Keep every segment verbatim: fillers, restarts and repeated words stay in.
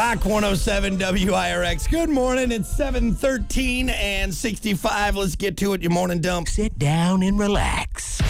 Rock one oh seven W I R X. Good morning. It's seven thirteen and sixty-five. Let's get to it. Your morning dump. Sit down and relax.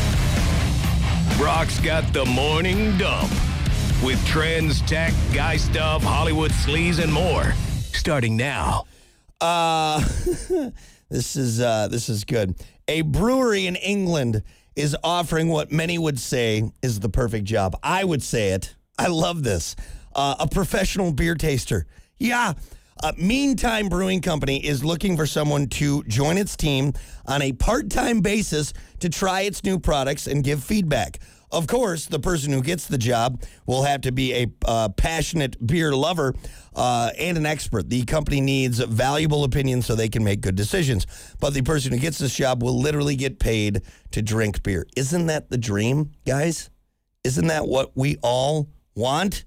Brock's got the morning dump with trends, tech, guy stuff, Hollywood sleaze, and more. Starting now. Uh, this is uh, this is good. A brewery in England is offering what many would say is the perfect job. I would say it. I love this. Uh, a professional beer taster. Yeah. Uh, Meantime Brewing Company is looking for someone to join its team on a part-time basis to try its new products and give feedback. Of course, the person who gets the job will have to be a uh, passionate beer lover uh, and an expert. The company needs valuable opinions so they can make good decisions. But the person who gets this job will literally get paid to drink beer. Isn't that the dream, guys? Isn't that what we all want?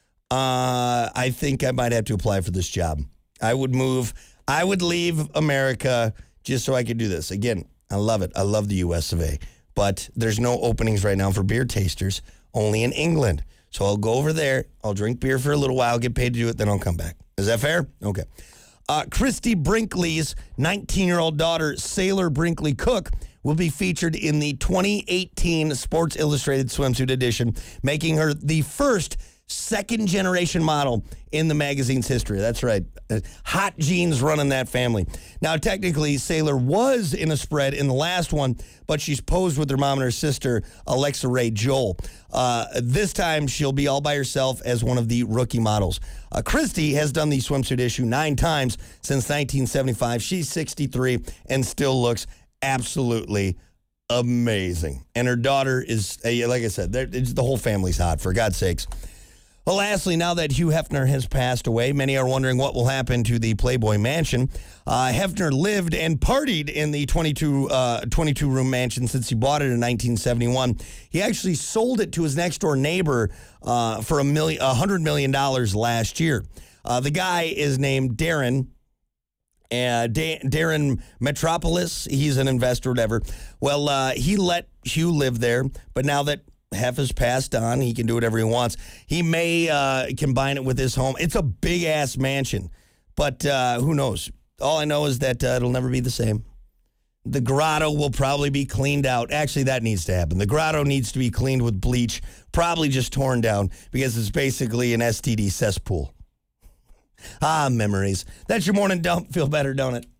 Uh, I think I might have to apply for this job. I would move. I would leave America just so I could do this. Again, I love it. I love the U S of A. But there's no openings right now for beer tasters, only in England. So I'll go over there. I'll drink beer for a little while, get paid to do it, then I'll come back. Is that fair? Okay. Uh, Christy Brinkley's nineteen-year-old daughter, Sailor Brinkley Cook, will be featured in the twenty eighteen Sports Illustrated Swimsuit edition, making her the first second-generation model in the magazine's history. That's right. Hot genes running that family. Now, technically, Sailor was in a spread in the last one, but she's posed with her mom and her sister, Alexa Ray Joel. Uh, this time, she'll be all by herself as one of the rookie models. Uh, Christy has done the swimsuit issue nine times since nineteen seventy-five. She's sixty-three and still looks absolutely amazing. And her daughter is, uh, like I said, the whole family's hot, for God's sakes. Well, lastly, now that Hugh Hefner has passed away, many are wondering what will happen to the Playboy Mansion. Uh, Hefner lived and partied in the twenty-two, uh, twenty-two room mansion since he bought it in nineteen seventy-one. He actually sold it to his next-door neighbor uh, for a million, one hundred million dollars last year. Uh, the guy is named Darren. Uh, da- Darren Metropolis. He's an investor, whatever. Well, uh, he let Hugh live there, but now that Hef has passed on, he can do whatever he wants. He may uh, combine it with his home. It's a big-ass mansion, but uh, who knows? All I know is that uh, it'll never be the same. The grotto will probably be cleaned out. Actually, that needs to happen. The grotto needs to be cleaned with bleach, probably just torn down, because it's basically an S T D cesspool. Ah, memories. That's your morning dump. Feel better, don't it?